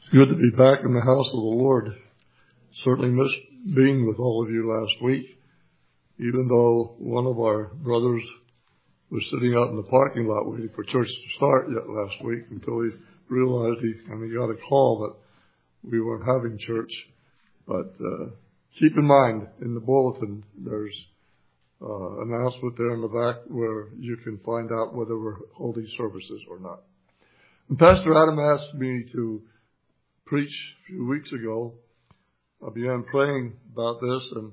It's good to be back in the house of the Lord. Certainly missed being with all of you last week, even though one of our brothers was sitting out in the parking lot waiting for church to start yet last week until he realized he got a call that we weren't having church. But keep in mind, in the bulletin, there's an announcement there in the back where you can find out whether we're holding services or not. And Pastor Adam asked me to preach a few weeks ago. I began praying about this, and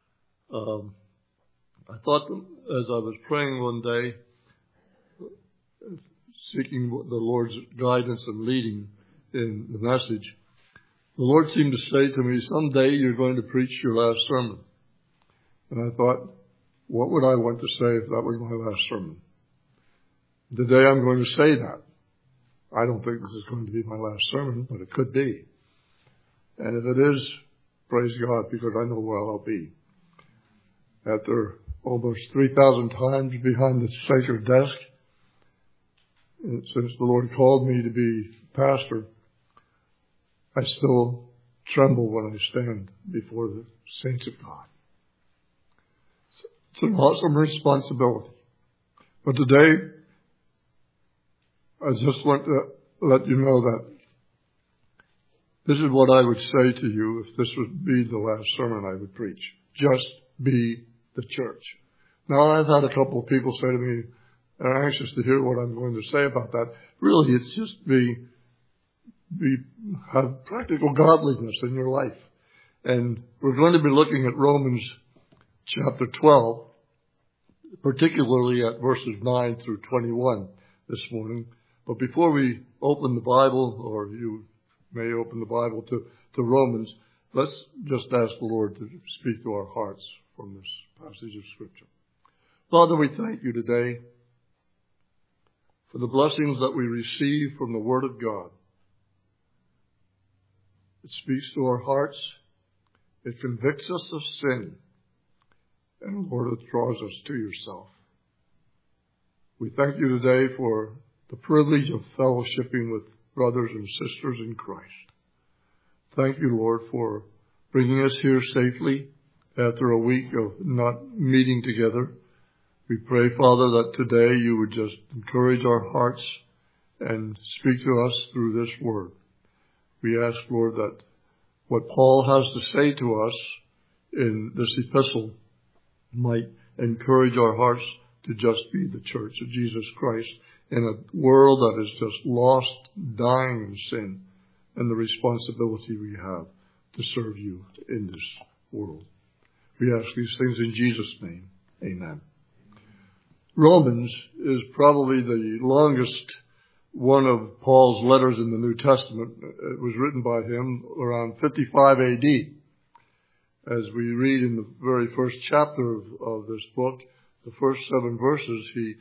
I thought as I was praying one day, seeking the Lord's guidance and leading in the message, the Lord seemed to say to me, someday you're going to preach your last sermon. And I thought, what would I want to say if that was my last sermon? The day I'm going to say that. I don't think this is going to be my last sermon, but it could be. And if it is, praise God, because I know where I'll be. After almost 3,000 times behind the sacred desk, and since the Lord called me to be pastor, I still tremble when I stand before the saints of God. It's an awesome responsibility. But today, I just want to let you know that this is what I would say to you if this would be the last sermon I would preach. Just be the church. Now, I've had a couple of people say to me, they're anxious to hear what I'm going to say about that. Really, it's just have practical godliness in your life. And we're going to be looking at Romans chapter 12, particularly at verses 9 through 21 this morning. But before we open the Bible, or you may open the Bible to Romans, let's just ask the Lord to speak to our hearts from this passage of Scripture. Father, we thank you today for the blessings that we receive from the Word of God. It speaks to our hearts. It convicts us of sin. And Lord, it draws us to yourself. We thank you today for the privilege of fellowshipping with brothers and sisters in Christ. Thank you, Lord, for bringing us here safely after a week of not meeting together. We pray, Father, that today you would just encourage our hearts and speak to us through this word. We ask, Lord, that what Paul has to say to us in this epistle might encourage our hearts to just be the church of Jesus Christ in a world that is just lost, dying in sin, and the responsibility we have to serve you in this world. We ask these things in Jesus' name. Amen. Romans is probably the longest one of Paul's letters in the New Testament. It was written by him around 55 A.D. As we read in the very first chapter of this book, the first 7 verses, he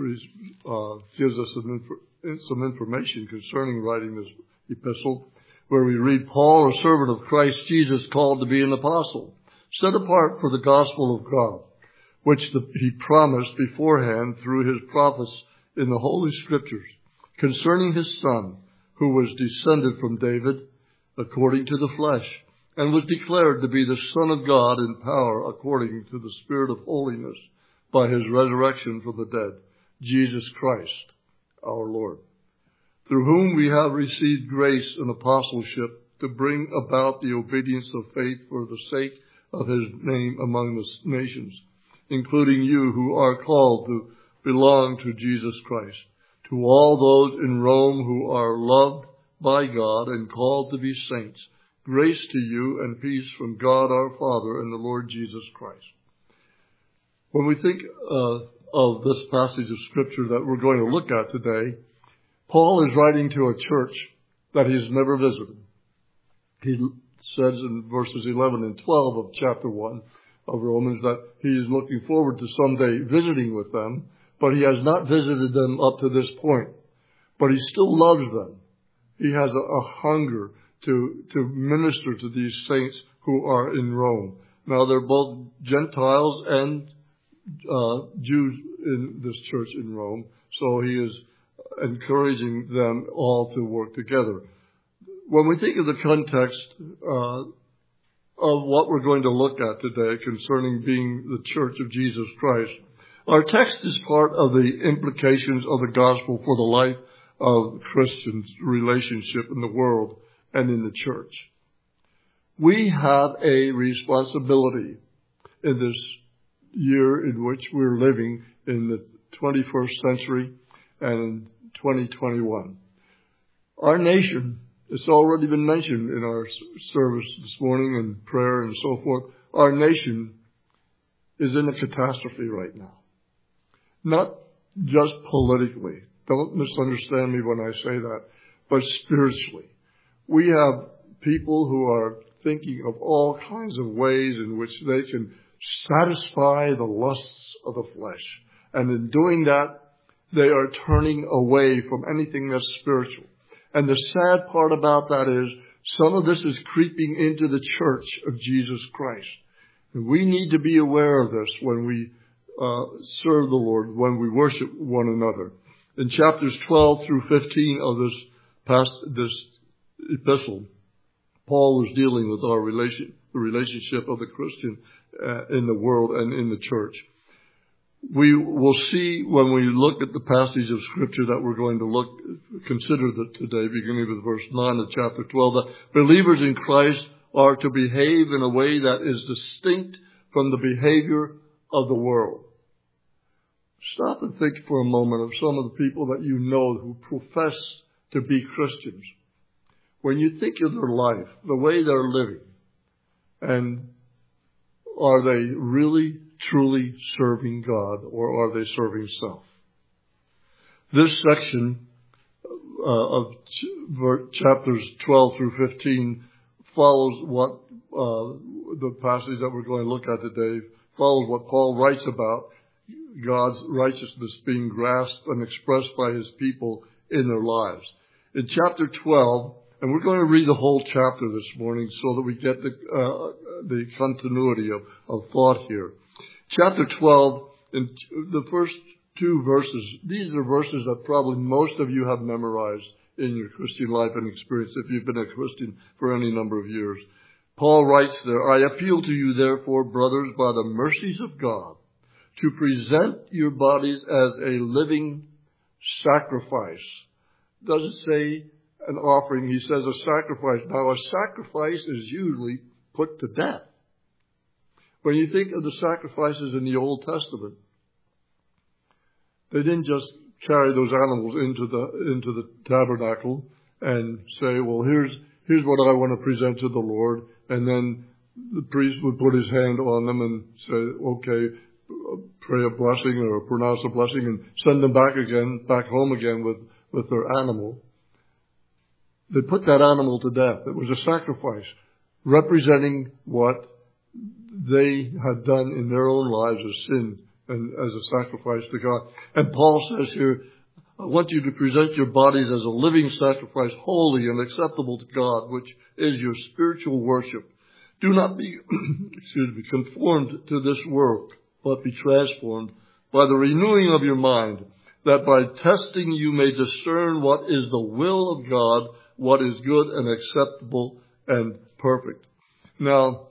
gives us some information concerning writing this epistle, where we read, Paul, a servant of Christ Jesus, called to be an apostle, set apart for the gospel of God, which he promised beforehand through his prophets in the Holy Scriptures, concerning his Son, who was descended from David according to the flesh, and was declared to be the Son of God in power according to the Spirit of holiness by his resurrection from the dead, Jesus Christ, our Lord, through whom we have received grace and apostleship to bring about the obedience of faith for the sake of his name among the nations, including you who are called to belong to Jesus Christ. To all those in Rome who are loved by God and called to be saints, grace to you and peace from God our Father and the Lord Jesus Christ. When we think of this passage of Scripture that we're going to look at today, Paul is writing to a church that he's never visited. He says in verses 11 and 12 of chapter 1 of Romans that he is looking forward to someday visiting with them, but he has not visited them up to this point. But he still loves them. He has a hunger to minister to these saints who are in Rome. Now, they're both Gentiles and Jews in this church in Rome, so he is encouraging them all to work together. when we think of the context of what we're going to look at today concerning being the Church of Jesus Christ, our text is part of the implications of the gospel for the life of Christians' relationship in the world and in the church. We have a responsibility in this year in which we're living in the 21st century and in 2021. Our nation, it's already been mentioned in our service this morning and prayer and so forth, our nation is in a catastrophe right now. Not just politically. Don't misunderstand me when I say that, but spiritually. We have people who are thinking of all kinds of ways in which they can satisfy the lusts of the flesh. And in doing that, they are turning away from anything that's spiritual. And the sad part about that is some of this is creeping into the church of Jesus Christ. And we need to be aware of this when we serve the Lord, when we worship one another. In chapters 12 through 15 of this epistle, Paul was dealing with the relationship of the Christian in the world and in the church. We will see when we look at the passage of Scripture that we're going to consider today, beginning with verse 9 of chapter 12, that believers in Christ are to behave in a way that is distinct from the behavior of the world. Stop and think for a moment of some of the people that you know who profess to be Christians. When you think of their life, the way they're living, and are they really, truly serving God, or are they serving self? This section of chapters 12 through 15 follows what the passage that we're going to look at today, follows what Paul writes about God's righteousness being grasped and expressed by his people in their lives. In chapter 12, and we're going to read the whole chapter this morning so that we get the continuity of thought here. Chapter 12, in the first two verses, these are verses that probably most of you have memorized in your Christian life and experience if you've been a Christian for any number of years. Paul writes there, I appeal to you, therefore, brothers, by the mercies of God, to present your bodies as a living sacrifice. Doesn't say an offering, he says a sacrifice. Now, a sacrifice is usually put to death. When you think of the sacrifices in the Old Testament, they didn't just carry those animals into the tabernacle and say, well, here's what I want to present to the Lord, and then the priest would put his hand on them and say, okay, pray a blessing or pronounce a blessing and send them back home again with their animal. They put that animal to death. It was a sacrifice representing what they had done in their own lives as sin and as a sacrifice to God. And Paul says here, I want you to present your bodies as a living sacrifice, holy and acceptable to God, which is your spiritual worship. Do not be, conformed to this world, but be transformed by the renewing of your mind, that by testing you may discern what is the will of God, what is good and acceptable and perfect. Now,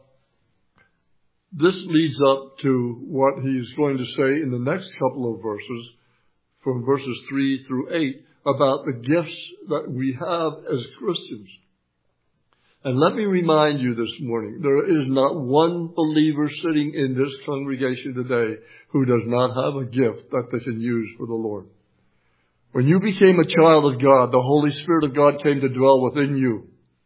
this leads up to what he's going to say in the next couple of verses, from verses 3 through 8, about the gifts that we have as Christians. And let me remind you this morning, there is not one believer sitting in this congregation today who does not have a gift that they can use for the Lord. When you became a child of God, the Holy Spirit of God came to dwell within you.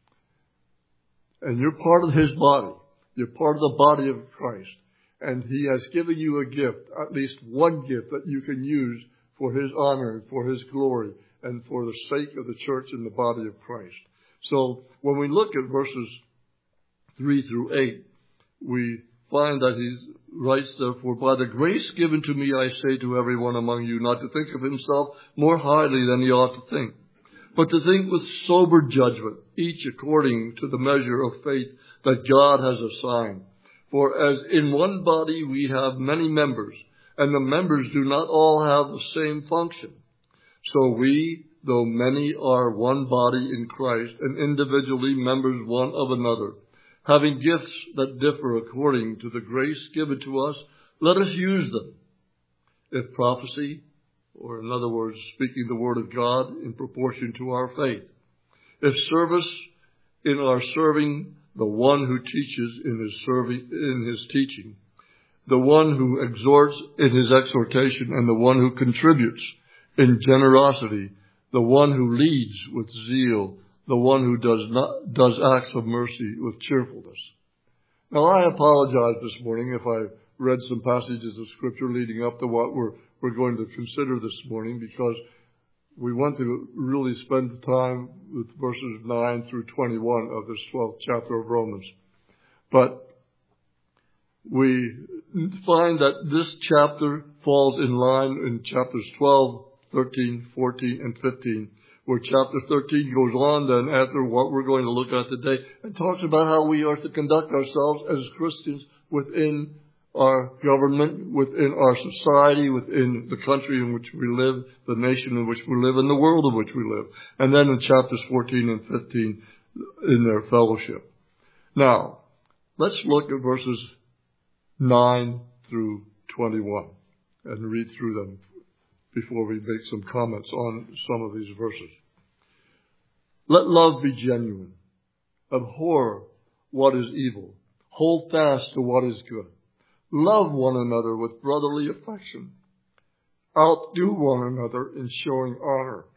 And you're part of his body. You're part of the body of Christ. And he has given you a gift, at least one gift that you can use for his honor and for his glory and for the sake of the church and the body of Christ. So when we look at verses 3 through 8, we find that he writes, therefore, by the grace given to me, I say to everyone among you not to think of himself more highly than he ought to think, but to think with sober judgment, each according to the measure of faith that God has assigned. For as in one body we have many members, and the members do not all have the same function. So we, though many are one body in Christ and individually members one of another, having gifts that differ according to the grace given to us, let us use them. If prophecy, or in other words, speaking the word of God in proportion to our faith. If service, in our serving the one who teaches in his teaching, the one who exhorts in his exhortation, and the one who contributes in generosity, the one who leads with zeal, the one who does acts of mercy with cheerfulness. Now, I apologize this morning if I read some passages of Scripture leading up to what we're going to consider this morning, because we want to really spend the time with verses 9 through 21 of this 12th chapter of Romans. But we find that this chapter falls in line in chapters 12, 13, 14, and 15, where chapter 13 goes on then after what we're going to look at today and talks about how we are to conduct ourselves as Christians within our government, within our society, within the country in which we live, the nation in which we live, and the world in which we live. And then in chapters 14 and 15 in their fellowship. Now, let's look at verses 9 through 21 and read through them before we make some comments on some of these verses. Let love be genuine. Abhor what is evil. Hold fast to what is good. Love one another with brotherly affection. Outdo one another in showing honor.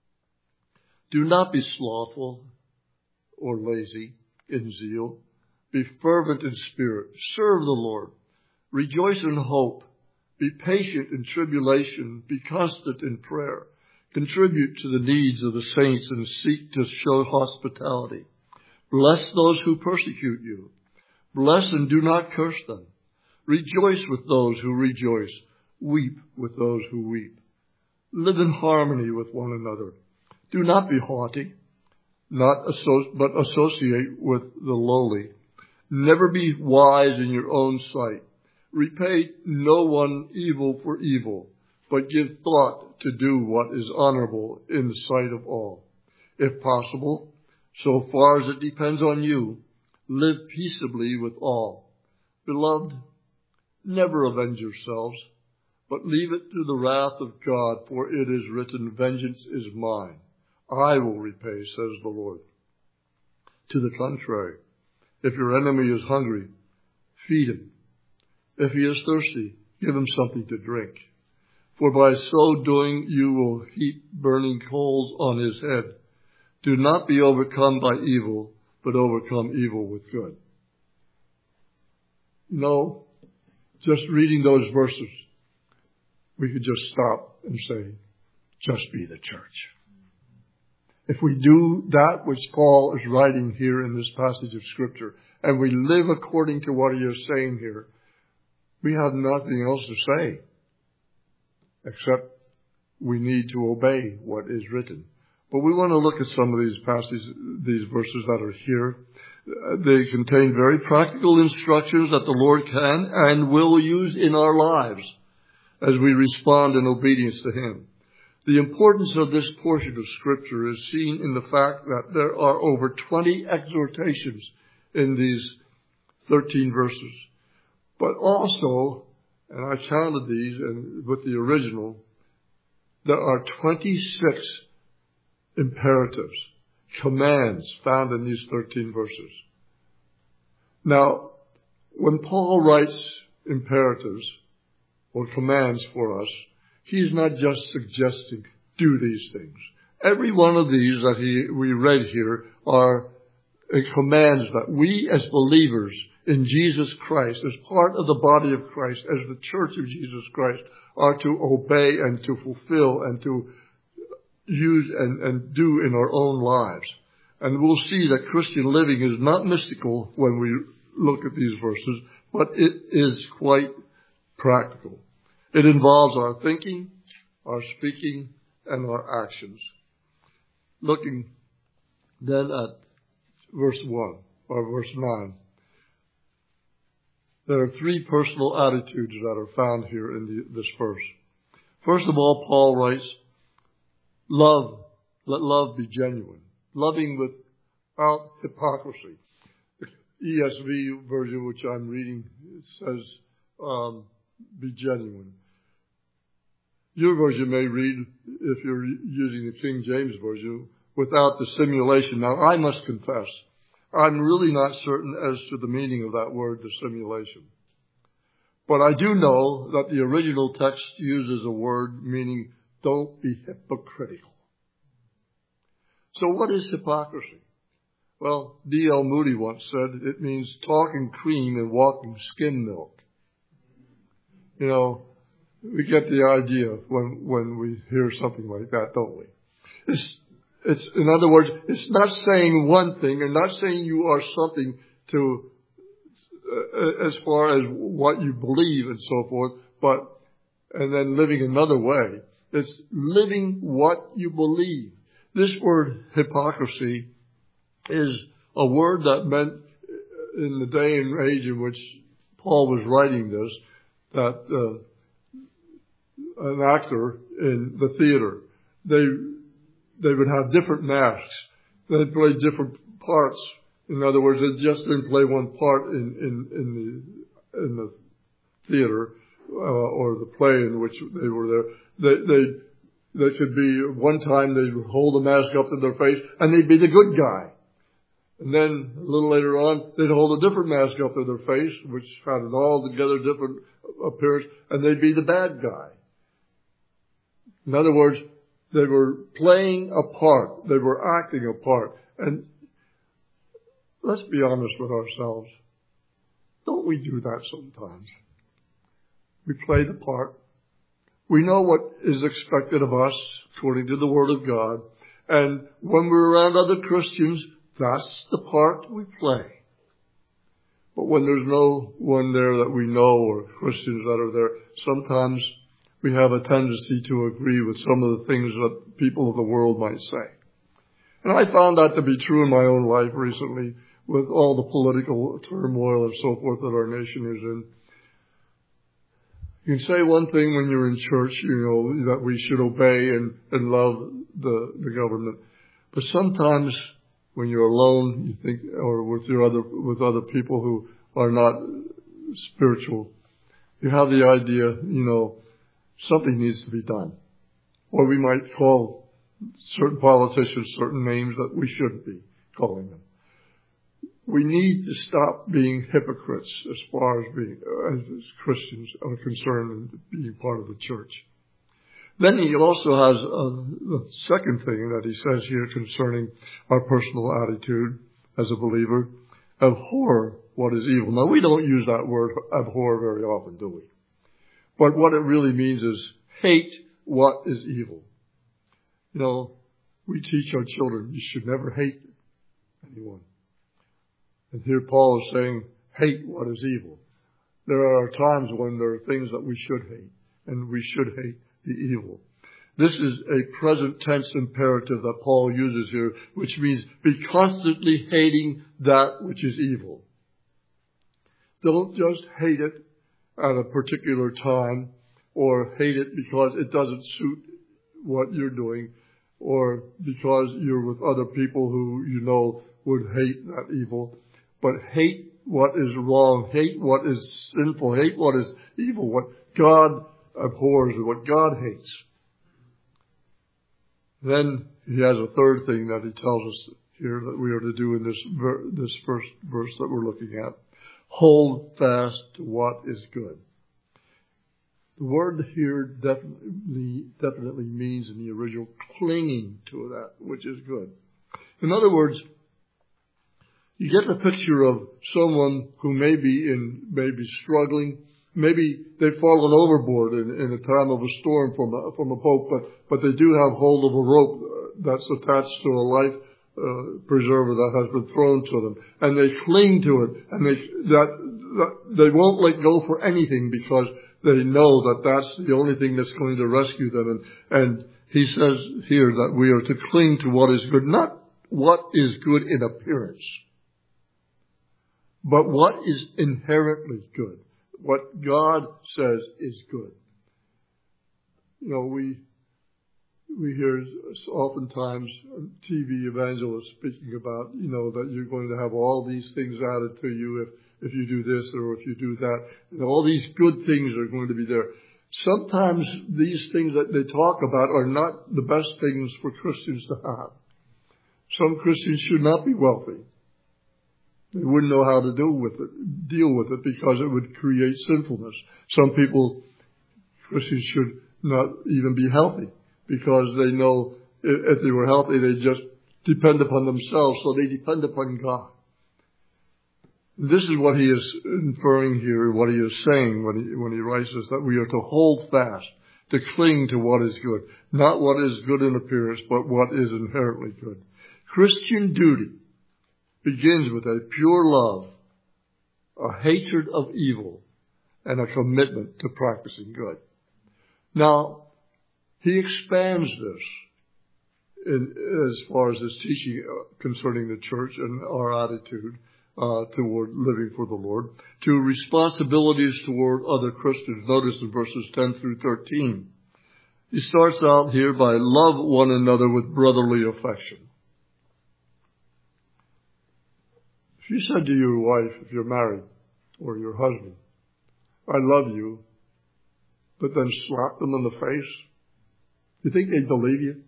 Do not be slothful or lazy in zeal. Be fervent in spirit. Serve the Lord. Rejoice in hope. Be patient in tribulation. Be constant in prayer. Contribute to the needs of the saints and seek to show hospitality. Bless those who persecute you. Bless and do not curse them. Rejoice with those who rejoice. Weep with those who weep. Live in harmony with one another. Do not be haughty, but associate with the lowly. Never be wise in your own sight. Repay no one evil for evil, but give thought to do what is honorable in the sight of all. If possible, so far as it depends on you, live peaceably with all. Beloved, never avenge yourselves, but leave it to the wrath of God, for it is written, vengeance is mine. I will repay, says the Lord. To the contrary, if your enemy is hungry, feed him. If he is thirsty, give him something to drink. For by so doing you will heap burning coals on his head. Do not be overcome by evil, but overcome evil with good. No. Just reading those verses, we could just stop and say, just be the church. If we do that which Paul is writing here in this passage of Scripture, and we live according to what he is saying here, we have nothing else to say, except we need to obey what is written. But we want to look at some of these passages, these verses that are here. They contain very practical instructions that the Lord can and will use in our lives as we respond in obedience to Him. The importance of this portion of Scripture is seen in the fact that there are over 20 exhortations in these 13 verses. But also, and I counted these and with the original, there are 26 imperatives, commands found in these 13 verses. Now, when Paul writes imperatives or commands for us, he's not just suggesting, do these things. Every one of these that we read here are commands that we as believers in Jesus Christ, as part of the body of Christ, as the church of Jesus Christ, are to obey and to fulfill and to use and do in our own lives. And we'll see that Christian living is not mystical when we look at these verses, but it is quite practical. It involves our thinking, our speaking, and our actions. Looking then at verse 1 or verse 9. There are three personal attitudes that are found here in this verse. First of all, Paul writes, love Let love be genuine. Loving without hypocrisy. The ESV version, which I'm reading, says, be genuine. Your version may read, if you're using the King James Version, without dissimulation. Now, I must confess, I'm really not certain as to the meaning of that word, dissimulation. But I do know that the original text uses a word meaning don't be hypocritical. So what is hypocrisy? Well, D.L. Moody once said it means talking cream and walking skim milk. You know, we get the idea when we hear something like that, don't we? It's in other words, it's not saying one thing and not saying you are something to as far as what you believe and so forth, and then living another way. It's living what you believe. This word hypocrisy is a word that meant in the day and age in which Paul was writing this, that an actor in the theater, they would have different masks. They'd play different parts. In other words, they just didn't play one part in the theater or the play in which they were there. They could be, one time they would hold a mask up to their face and they'd be the good guy. And then a little later on, they'd hold a different mask up to their face, which had an altogether different appearance, and they'd be the bad guy. In other words, they were playing a part. They were acting a part. And let's be honest with ourselves. Don't we do that sometimes? We play the part. We know what is expected of us according to the Word of God. And when we're around other Christians, that's the part we play. But when there's no one there that we know or Christians that are there, sometimes we have a tendency to agree with some of the things that people of the world might say. And I found that to be true in my own life recently with all the political turmoil and so forth that our nation is in. You can say one thing when you're in church, you know, that we should obey and love the government. But sometimes when you're alone, you think, or with other people who are not spiritual, you have the idea, you know, something needs to be done. Or we might call certain politicians certain names that we shouldn't be calling them. We need to stop being hypocrites as far as being as Christians are concerned and being part of the church. Then he also has the second thing that he says here concerning our personal attitude as a believer: abhor what is evil. Now, we don't use that word abhor very often, do we? But what it really means is hate what is evil. You know, we teach our children you should never hate anyone. And here Paul is saying, hate what is evil. There are times when there are things that we should hate, and we should hate the evil. This is a present tense imperative that Paul uses here, which means be constantly hating that which is evil. Don't just hate it at a particular time, or hate it because it doesn't suit what you're doing, or because you're with other people who you know would hate that evil. But hate what is wrong, hate what is sinful, hate what is evil, what God abhors and what God hates. Then he has a third thing that he tells us here that we are to do in this first verse that we're looking at. Hold fast to what is good. The word here definitely means in the original clinging to that which is good. In other words, you get the picture of someone who may be struggling. Maybe they've fallen overboard in a time of a storm from a boat, but they do have hold of a rope that's attached to a life preserver that has been thrown to them, and they cling to it, and they won't let go for anything because they know that that's the only thing that's going to rescue them. And he says here that we are to cling to what is good, not what is good in appearance, but what is inherently good. What God says is good. You know, we hear oftentimes TV evangelists speaking about, that you're going to have all these things added to you if you do this or if you do that. And all these good things are going to be there. Sometimes these things that they talk about are not the best things for Christians to have. Some Christians should not be wealthy. They wouldn't know how to deal with it because it would create sinfulness. Some Christians should not even be healthy because they know if they were healthy, they just depend upon themselves, so they depend upon God. This is what he is inferring here, what he is saying when he writes this, that we are to hold fast, to cling to what is good. Not what is good in appearance, but what is inherently good. Christian duty begins with a pure love, a hatred of evil, and a commitment to practicing good. Now, he expands this as far as his teaching concerning the church and our attitude toward living for the Lord, to responsibilities toward other Christians. Notice in verses 10 through 13. He starts out here by love one another with brotherly affection. If you said to your wife, if you're married, or your husband, I love you, but then slap them in the face, you think they'd believe you?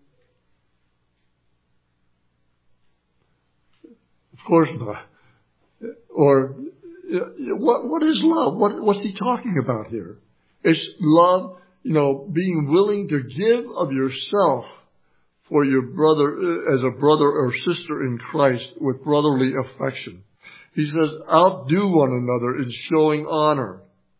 Of course not. Or what is love? What's he talking about here? It's love, being willing to give of yourself for your brother, as a brother or sister in Christ, with brotherly affection. He says, outdo one another in showing honor.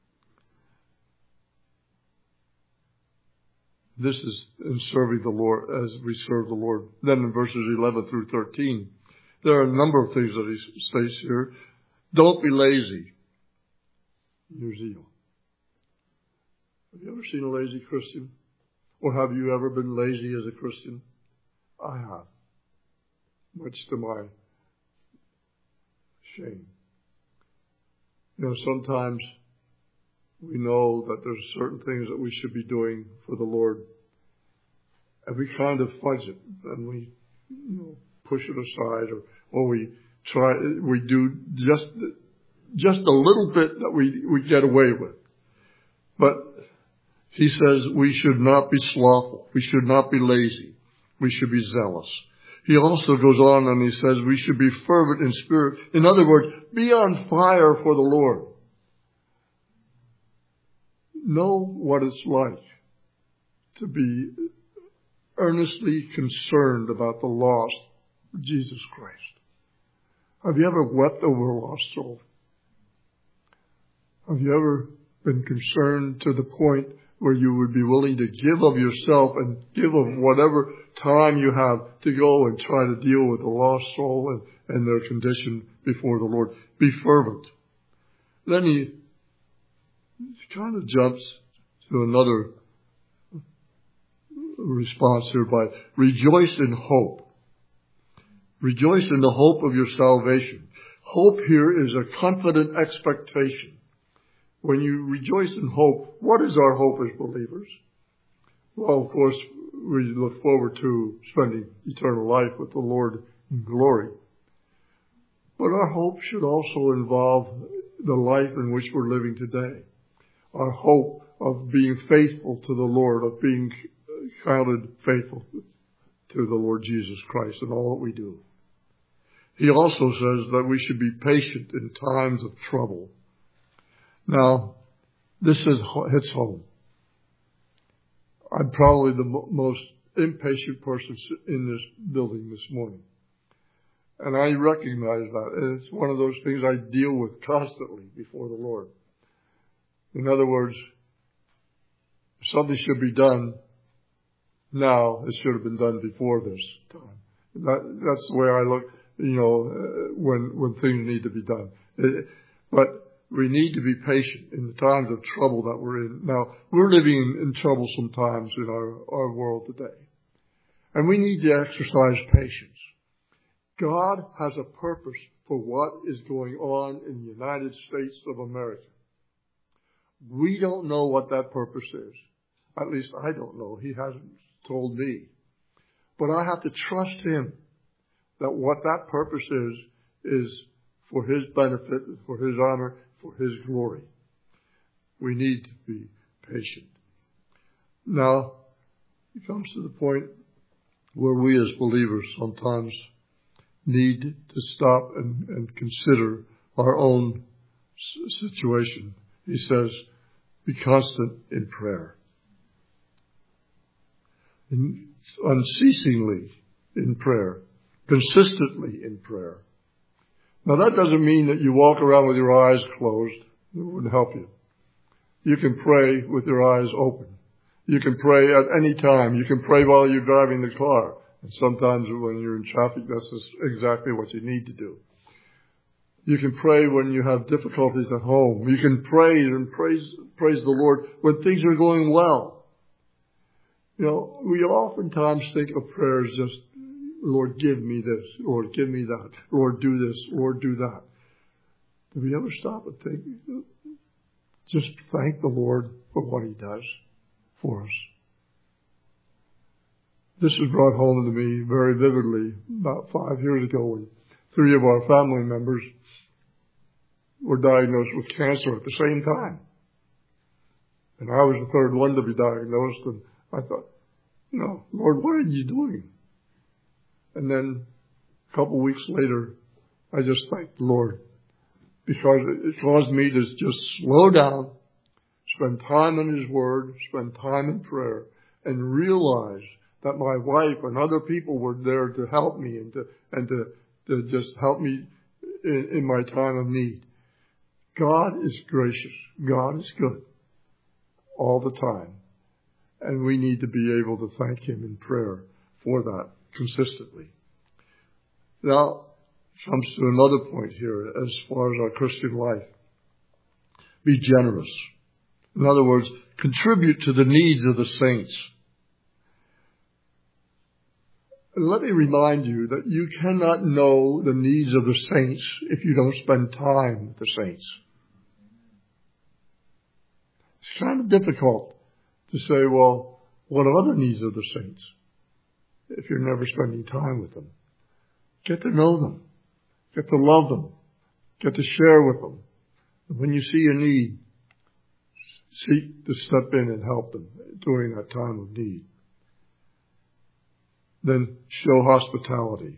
This is in serving the Lord as we serve the Lord. Then in verses 11 through 13, there are a number of things that he states here. Don't be lazy in your zeal. Have you ever seen a lazy Christian? Or have you ever been lazy as a Christian? I have. Much to my shame. Sometimes we know that there's certain things that we should be doing for the Lord. And we kind of fudge it. And we, push it aside or we do just a little bit that we get away with. But he says we should not be slothful. We should not be lazy. We should be zealous. He also goes on and he says we should be fervent in spirit. In other words, be on fire for the Lord. Know what it's like to be earnestly concerned about the lost of Jesus Christ. Have you ever wept over a lost soul? Have you ever been concerned to the point where you would be willing to give of yourself and give of whatever time you have to go and try to deal with a lost soul and their condition before the Lord? Be fervent. Then he kind of jumps to another response here by rejoice in hope. Rejoice in the hope of your salvation. Hope here is a confident expectation. When you rejoice in hope, what is our hope as believers? Well, of course, we look forward to spending eternal life with the Lord in glory. But our hope should also involve the life in which we're living today. Our hope of being faithful to the Lord, of being counted faithful to the Lord Jesus Christ in all that we do. He also says that we should be patient in times of trouble. Now, this hits home. I'm probably the most impatient person in this building this morning. And I recognize that. And it's one of those things I deal with constantly before the Lord. In other words, if something should be done now, it should have been done before this time. That's the way I look, when things need to be done. But we need to be patient in the times of trouble that we're in. Now, we're living in troublesome times in our world today. And we need to exercise patience. God has a purpose for what is going on in the United States of America. We don't know what that purpose is. At least I don't know. He hasn't told me. But I have to trust Him that what that purpose is for His benefit, for His honor, for His glory. We need to be patient. Now, it comes to the point where we as believers sometimes need to stop and consider our own situation. He says, be constant in prayer. Unceasingly in prayer. Consistently in prayer. Now that doesn't mean that you walk around with your eyes closed. It wouldn't help you. You can pray with your eyes open. You can pray at any time. You can pray while you're driving the car. And sometimes when you're in traffic, that's just exactly what you need to do. You can pray when you have difficulties at home. You can pray and praise the Lord when things are going well. You know, we oftentimes think of prayer as just, Lord, give me this. Lord, give me that. Lord, do this. Lord, do that. Do we ever stop and think, just thank the Lord for what He does for us? This was brought home to me very vividly about 5 years ago when 3 of our family members were diagnosed with cancer at the same time. And I was the third one to be diagnosed, and I thought, Lord, what are you doing? And then a couple weeks later, I just thanked the Lord because it caused me to just slow down, spend time in His Word, spend time in prayer, and realize that my wife and other people were there to help me and to just help me in my time of need. God is gracious. God is good all the time. And we need to be able to thank Him in prayer for that consistently. Now, comes to another point here as far as our Christian life. Be generous. In other words, contribute to the needs of the saints. And let me remind you that you cannot know the needs of the saints if you don't spend time with the saints. It's kind of difficult to say, well, what are the needs of the saints if you're never spending time with them? Get to know them. Get to love them. Get to share with them. And when you see a need, seek to step in and help them during that time of need. Then show hospitality.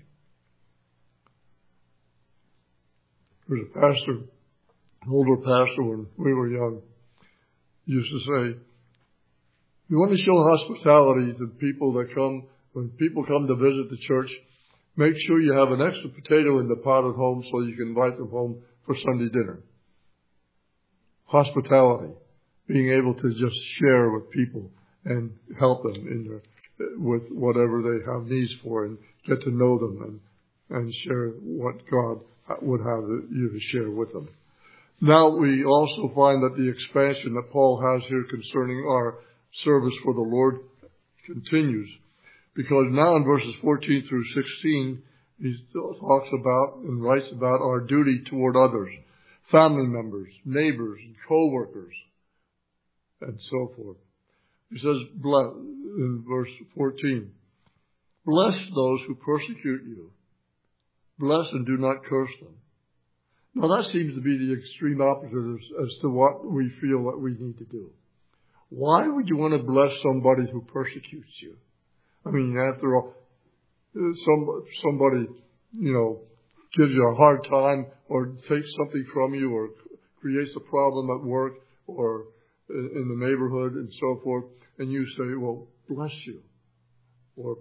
There was a pastor, an older pastor when we were young, used to say, you want to show hospitality to people that come, when people come to visit the church, make sure you have an extra potato in the pot at home so you can invite them home for Sunday dinner. Hospitality, being able to just share with people and help them with whatever they have needs for and get to know them and share what God would have you to share with them. Now we also find that the expansion that Paul has here concerning our service for the Lord continues. Because now in verses 14 through 16, he still talks about and writes about our duty toward others, family members, neighbors, and co-workers, and so forth. He says, in verse 14, bless those who persecute you. Bless and do not curse them. Now that seems to be the extreme opposite as to what we feel that we need to do. Why would you want to bless somebody who persecutes you? I mean, after all, somebody, gives you a hard time or takes something from you or creates a problem at work or in the neighborhood and so forth, and you say, well, bless you. Or,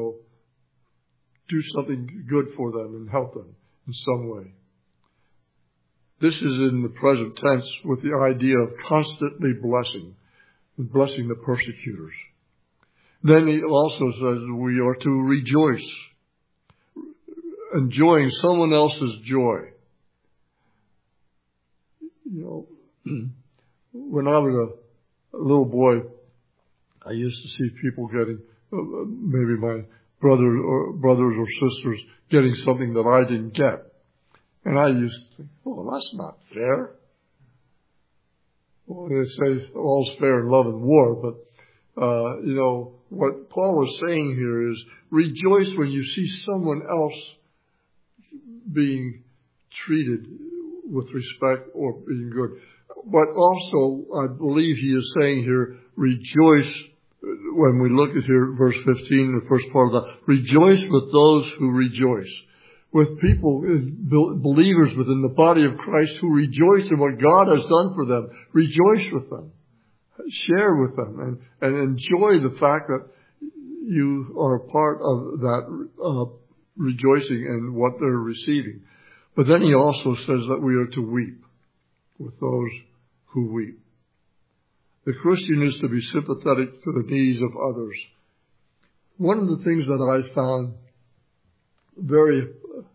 do something good for them and help them in some way. This is in the present tense with the idea of constantly blessing and blessing the persecutors. Then he also says we are to rejoice, enjoying someone else's joy. When I was a little boy, I used to see people getting, maybe my brothers or sisters getting something that I didn't get. And I used to think, well, that's not fair. Well, they say all's fair in love and war, but, what Paul is saying here is rejoice when you see someone else being treated with respect or being good. But also, I believe he is saying here, rejoice, when we look at here, verse 15, the first part of that, rejoice with those who rejoice. With people, believers within the body of Christ who rejoice in what God has done for them. Rejoice with them. Share with them and enjoy the fact that you are part of that rejoicing in what they're receiving. But then he also says that we are to weep with those who weep. The Christian is to be sympathetic to the needs of others. One of the things that I found very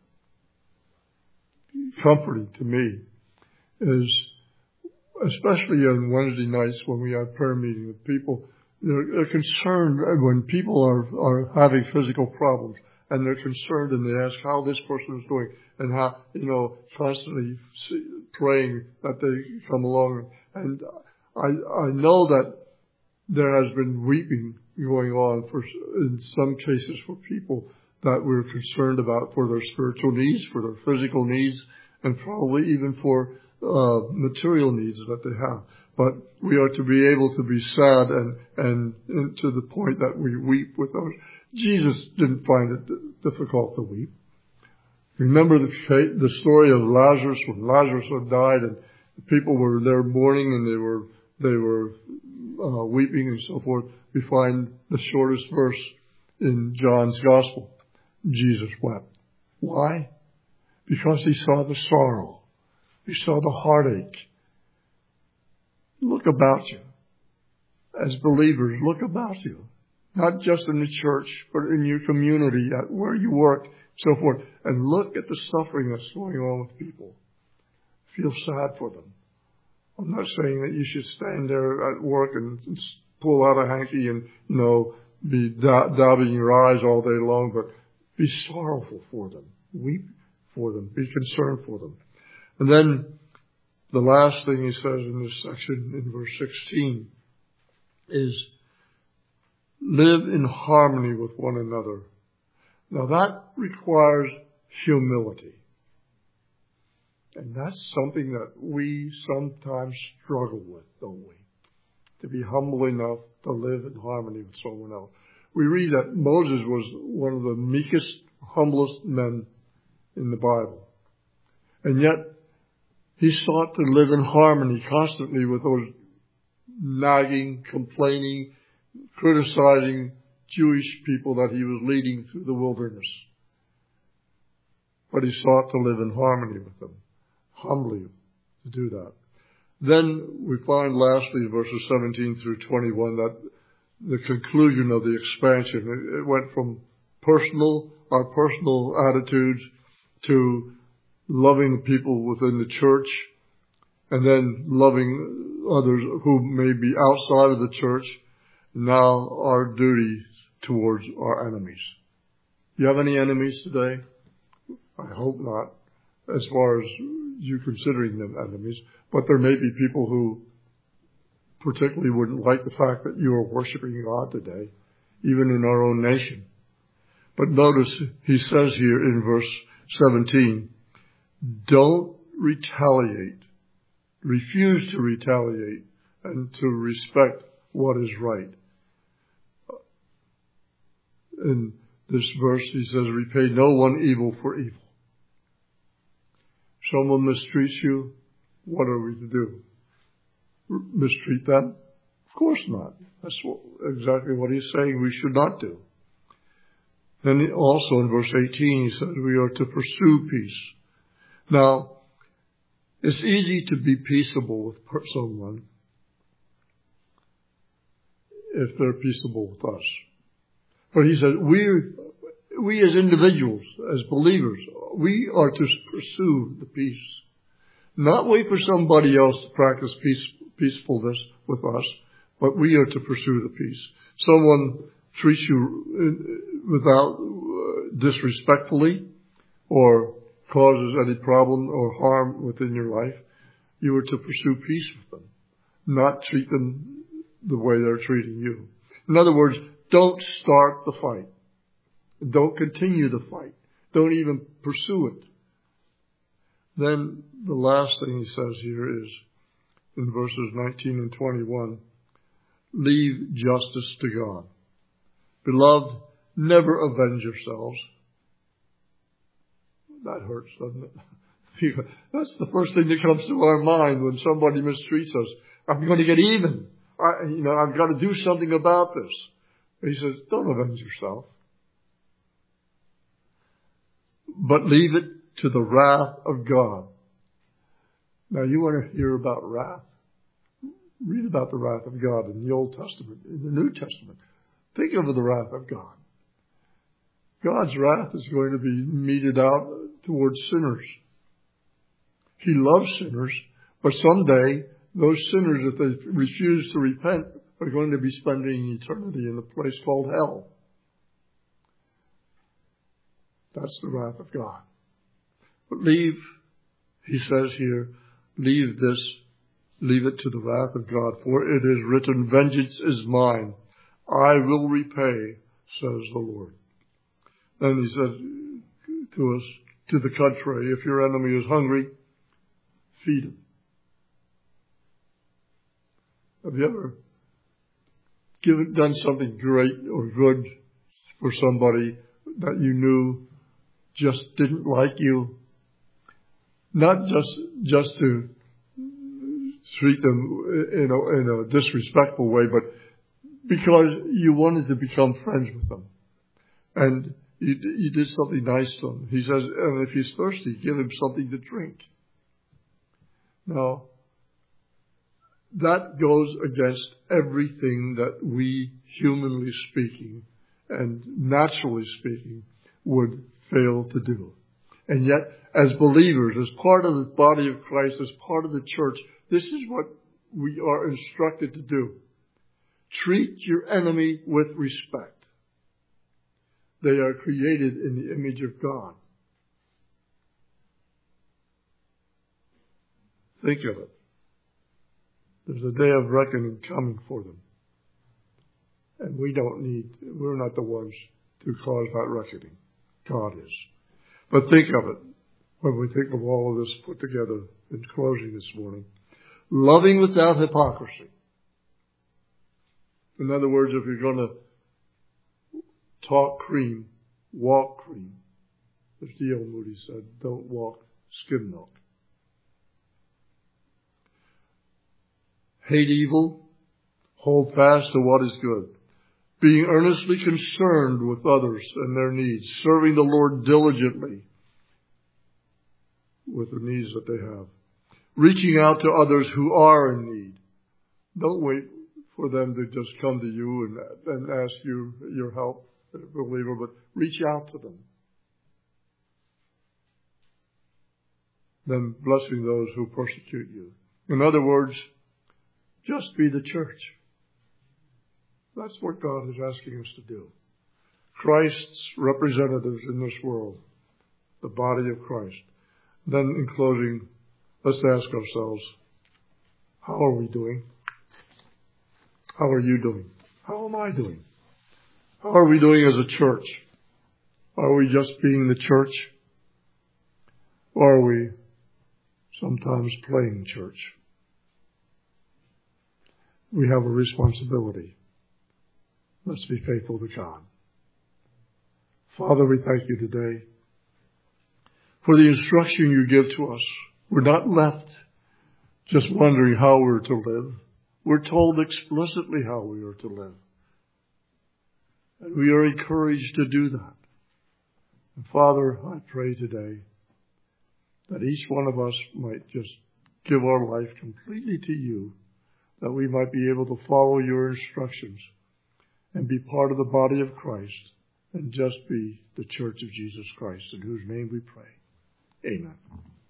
comforting to me is, especially on Wednesday nights when we have prayer meeting with people, they're concerned when people are having physical problems, and they're concerned and they ask how this person is doing and how, constantly praying that they come along. And I know that there has been weeping going on in some cases for people that we're concerned about for their spiritual needs, for their physical needs, and probably even for material needs that they have. But we are to be able to be sad and to the point that we weep with those. Jesus didn't find it difficult to weep. Remember the story of Lazarus, when Lazarus had died and the people were there mourning and they were weeping and so forth. We find the shortest verse in John's Gospel. Jesus wept. Why? Because he saw the sorrow. He saw the heartache. Look about you. As believers, look about you. Not just in the church, but in your community, at where you work, so forth. And look at the suffering that's going on with people. Feel sad for them. I'm not saying that you should stand there at work and pull out a hanky and, be dabbing your eyes all day long, but be sorrowful for them. Weep for them. Be concerned for them. And then the last thing he says in this section in verse 16 is live in harmony with one another. Now that requires humility. And that's something that we sometimes struggle with, don't we? To be humble enough to live in harmony with someone else. We read that Moses was one of the meekest, humblest men in the Bible. And yet, he sought to live in harmony constantly with those nagging, complaining, criticizing Jewish people that he was leading through the wilderness. But he sought to live in harmony with them, humbly to do that. Then we find lastly in verses 17 through 21 that the conclusion of the expansion, it went from our personal attitudes to loving people within the church, and then loving others who may be outside of the church. Now our duty towards our enemies. Do you have any enemies today? I hope not, as far as you considering them enemies. But there may be people who particularly wouldn't like the fact that you are worshiping God today, even in our own nation. But notice he says here in verse 17, don't retaliate. Refuse to retaliate and to respect what is right. In this verse, he says, repay no one evil for evil. Someone mistreats you, what are we to do? Mistreat them? Of course not. That's exactly what he's saying we should not do. Then also in verse 18, he says we are to pursue peace. Now, it's easy to be peaceable with someone if they're peaceable with us. But he said we as individuals, as believers, we are to pursue the peace. Not wait for somebody else to practice peacefulness with us, but we are to pursue the peace. Someone treats you without disrespectfully or causes any problem or harm within your life, you are to pursue peace with them, not treat them the way they're treating you. In other words, Don't start the fight. Don't continue the fight. Don't even pursue it. Then the last thing he says here is in verses 19 and 21, leave justice to God. Beloved, never avenge yourselves. That hurts, doesn't it? That's the first thing that comes to our mind when somebody mistreats us. I'm going to get even. I've got to do something about this. He says, don't avenge yourself. But leave it to the wrath of God. Now, you want to hear about wrath? Read about the wrath of God in the Old Testament, in the New Testament. Think of the wrath of God. God's wrath is going to be meted out towards sinners. He loves sinners, but someday those sinners, if they refuse to repent, are going to be spending eternity in a place called hell. That's the wrath of God. But he says here, leave it to the wrath of God, for it is written, vengeance is mine, I will repay, says the Lord. Then he says to us, to the contrary, if your enemy is hungry, feed him. Have you ever done something great or good for somebody that you knew just didn't like you? Not just to treat them in a disrespectful way, but because you wanted to become friends with them. And you did something nice to him. He says, and if he's thirsty, give him something to drink. Now, that goes against everything that we, humanly speaking and naturally speaking, would fail to do. And yet, as believers, as part of the body of Christ, as part of the church, this is what we are instructed to do. Treat your enemy with respect. They are created in the image of God. Think of it. There's a day of reckoning coming for them. And we're not the ones to cause that reckoning. God is. But think of it when we think of all of this put together in closing this morning. Loving without hypocrisy. In other words, if you're going to talk cream, walk cream. As D.L. Moody said, don't walk skim milk. Hate evil, hold fast to what is good. Being earnestly concerned with others and their needs, serving the Lord diligently with the needs that they have. Reaching out to others who are in need. Don't wait for them to just come to you and ask you your help, believer, but reach out to them. Then blessing those who persecute you. In other words, just be the church. That's what God is asking us to do. Christ's representatives in this world, the body of Christ. Then in closing, let's ask ourselves, how are we doing? How are you doing? How am I doing? How are we doing as a church? Are we just being the church? Or are we sometimes playing church? We have a responsibility. Let's be faithful to God. Father, we thank you today for the instruction you give to us. We're not left just wondering how we're to live. We're told explicitly how we are to live. And we are encouraged to do that. And Father, I pray today that each one of us might just give our life completely to you, that we might be able to follow your instructions and be part of the body of Christ and just be the church of Jesus Christ, in whose name we pray. Amen.